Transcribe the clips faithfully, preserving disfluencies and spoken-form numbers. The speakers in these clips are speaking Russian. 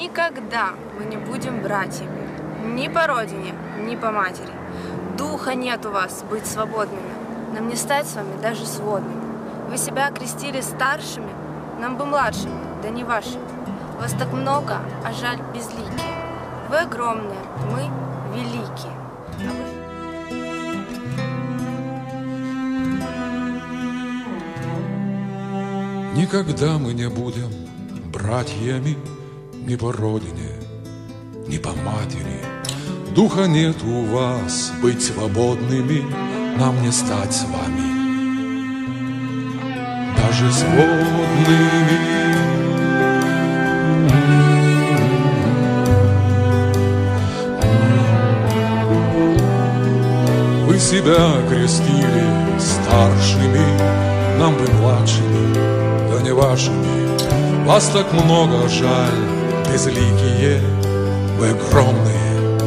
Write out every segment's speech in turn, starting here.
Никогда мы не будем братьями, ни по родине, ни по матери. Духа нет у вас быть свободными, нам не стать с вами даже сводными. Вы себя окрестили старшими, нам бы младшими, да не вашими. Вас так много, а жаль безликие. Вы огромные, мы великие. А вы... Никогда мы не будем братьями ни по родине, ни по матери. Духа нет у вас быть свободными, нам не стать с вами даже сводными. Вы себя крестили старшими, нам бы младшими, да не вашими. Вас так много, жаль, безликие, вы огромные.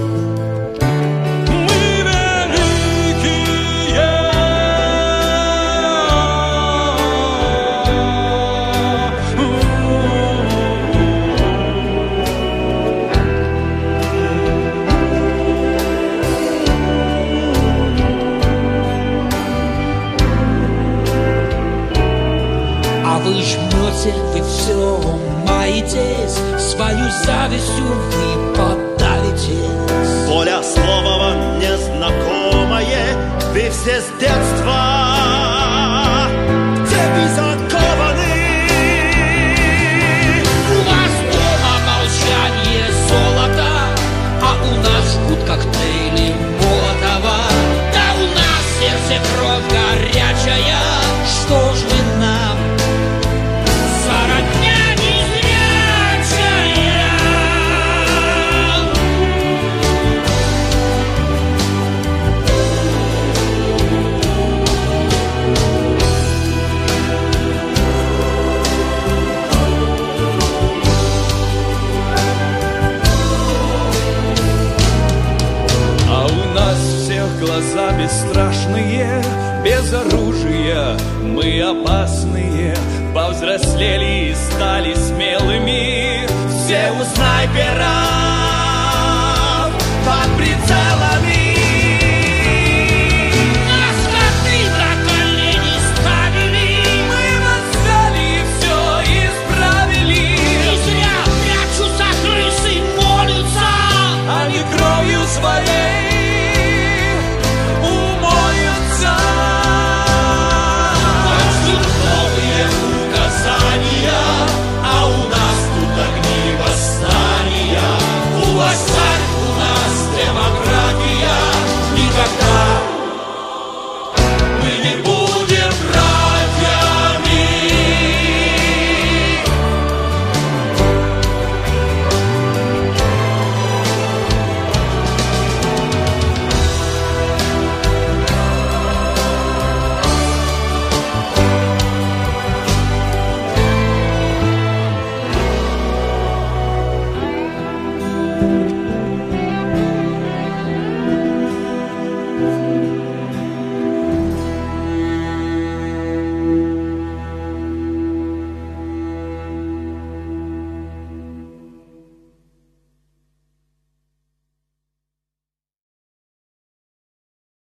Вы жмете, вы все маетесь, свою завистью вы подавитесь. Поля слова вам незнакомое, вы все с детства в цепи закованы. У вас дома молчание золото, а у нас жгут коктейли Молотова. Да у нас сердце кровь горячая, что ж вы нам? Глаза бесстрашные, без оружия, мы опасные, повзрослели